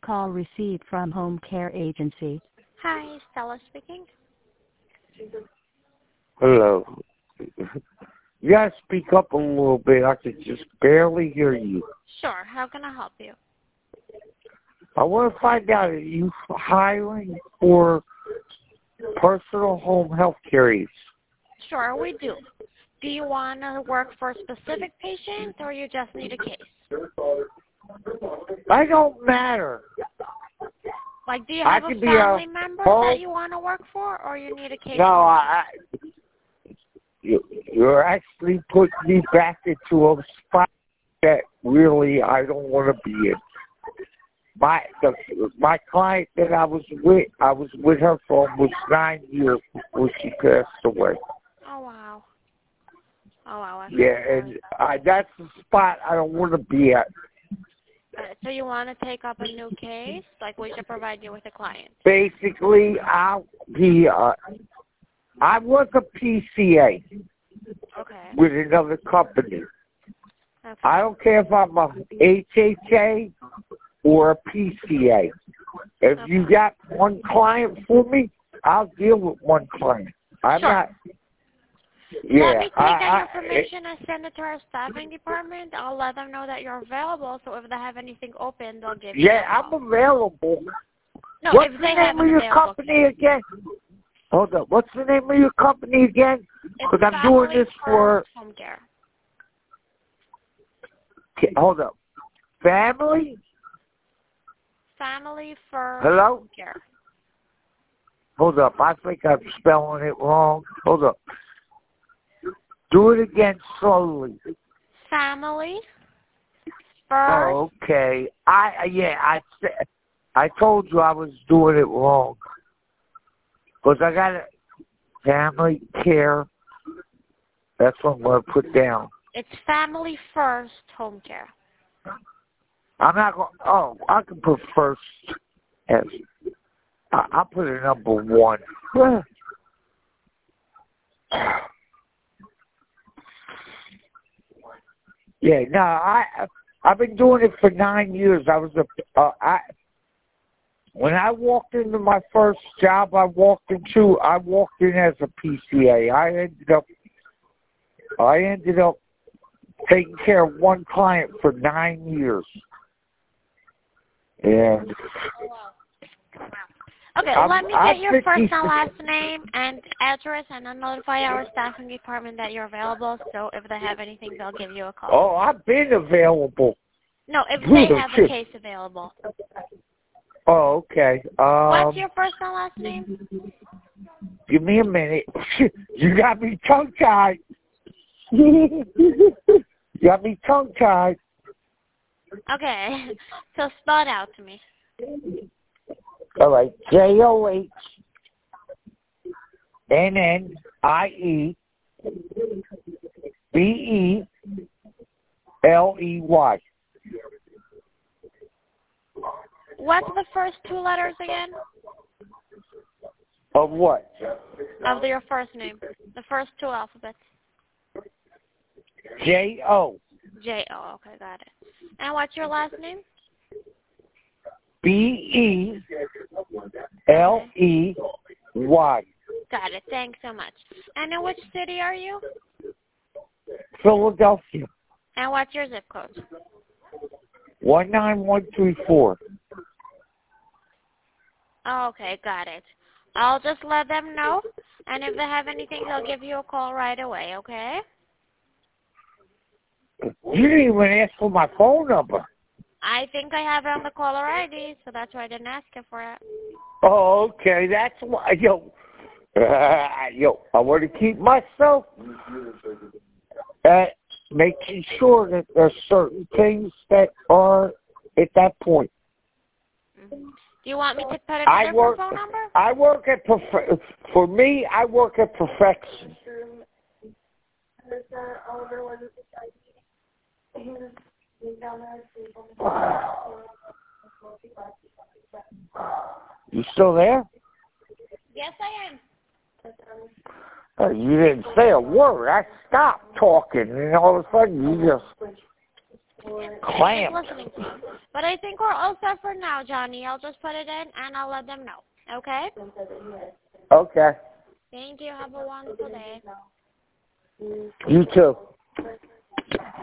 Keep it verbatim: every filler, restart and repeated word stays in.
call received from Home Care Agency. Hi, Stella speaking. Hello. You gotta speak up a little bit. I can just barely hear you. Sure, how can I help you? I want to find out, are you hiring for personal home health care aides? Sure, we do. Do you want to work for a specific patient or you just need a case? I don't matter. Like, do you have I a could be family a member home- that you want to work for or you need a case? No, I, you, you're actually putting me back into a spot that really I don't want to be in. My the, my client that I was with, I was with her for almost nine years before she passed away. Oh, wow. Oh, wow. I Yeah, and I, that's the spot I don't want to be at. Uh, so you want to take up a new case? Like, we should provide you with a client. Basically, I'll be, uh, I was a P C A Okay. with another company. Okay. I don't care if I'm a H H A or a P C A. If Okay. you got one client for me, I'll deal with one client. I'm Sure. not. Yeah, let me take I, that I, information and send it to our staffing department. I'll let them know that you're available, so if they have anything open, they'll give you yeah, a call. I'm available. No, What's if the they name have of an your available company again? Hold up. What's the name of your company again? It's Because I'm doing Family this for. First Home Care. Okay, hold up. Family? Family First Hello? Home Care. Hold up. I think I'm spelling it wrong. Hold up. Do it again slowly. Family First. Oh, okay. I yeah. I said. I told you I was doing it wrong. Because I got a family care. That's what I'm going to put down. It's Family First Home Care. I'm not going. Oh, I can put first. Yes. I, I'll put it number one. Yeah, no, I I've been doing it for nine years. I was a uh, I when I walked into my first job, I walked into I walked in as a P C A. I ended up I ended up taking care of one client for nine years. And Okay, I'm, let me I'm get your fifty first and last name and address, and I'll notify our staffing department that you're available, so if they have anything, they'll give you a call. Oh, I've been available. No, if they have a case available. Oh, okay. Um, What's your first and last name? Give me a minute. You got me tongue-tied. You got me tongue-tied. Okay, so spell it out to me. All right. J O H N N I E B E L E Y. What's the first two letters again? Of what? Of your first name. The first two alphabets. J O. J O, okay, got it. And what's your last name? B E L E Y. Got it, thanks so much. And in which city are you? Philadelphia. And what's your zip code? One nine one three four. Okay, got it. I'll just let them know, and if they have anything, they'll give you a call right away, okay? You didn't even ask for my phone number. I think I have it on the caller I D, so that's why I didn't ask you for it. Oh, okay. That's why, yo, uh, yo, I want to keep myself at making sure that there's certain things that are at that point. Mm-hmm. Do you want me to put in a I different work, phone number? I work at, perf- for me, I work at perfection. You still there? Yes, I am. Uh, you didn't say a word. I stopped talking, and all of a sudden you just clamped. I'm just listening to you. But But I think we're all set for now, Johnny. I'll just put it in, and I'll let them know. Okay? Okay. Thank you. Have a wonderful day. You too.